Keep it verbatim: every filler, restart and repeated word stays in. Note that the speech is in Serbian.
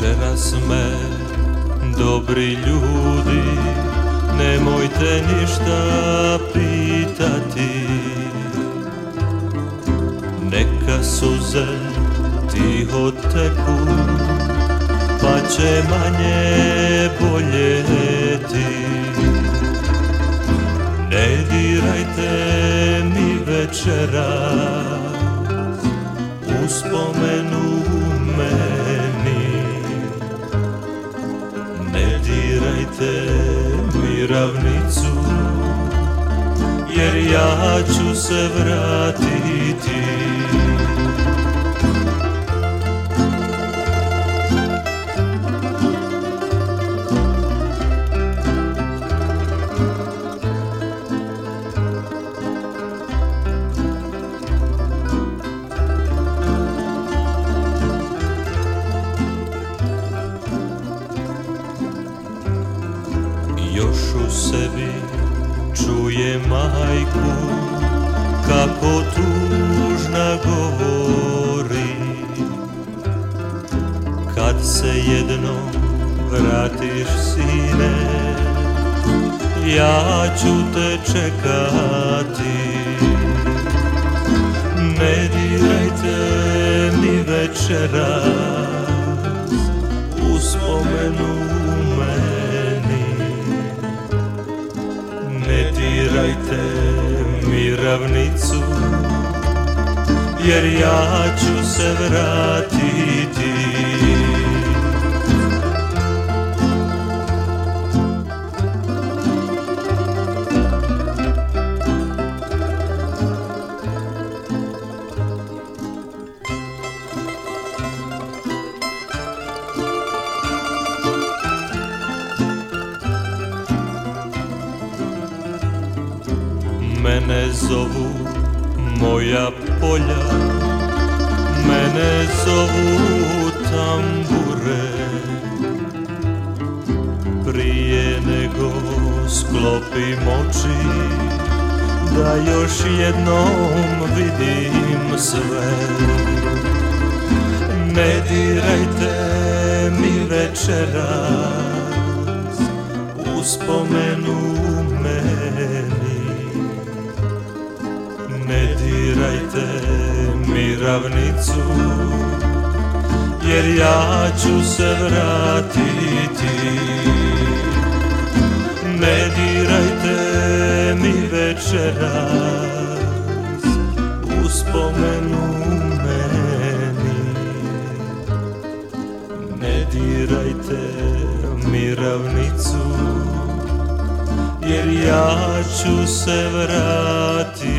Večeras me, dobri ljudi, nemojte ništa pitati. Neka suze tiho teku, pa će manje boljeti. Ne dirajte mi večeras uspomenu meni. Ne dirajte mi ravnicu, jer ja ću se vratiti. Još u sebi čuje majku kako tužna govori. Kad se jednom vratiš, sine, ja ću te čekati. Ne dirajte mi večeras uspomenu meni. Ne dirajte mi ravnicu, jer ja ću se vratiti. Mene zovu moja polja, mene zovu tambure. Prije nego sklopim oči, da još jednom vidim sve. Ne dirajte mi večeras uspomenu meni. Ne dirajte mi ravnicu, jer ja ću se vratiti. Ne dirajte mi večeras uspomenu meni. Ne dirajte mi ravnicu, jer ja ću se vratiti.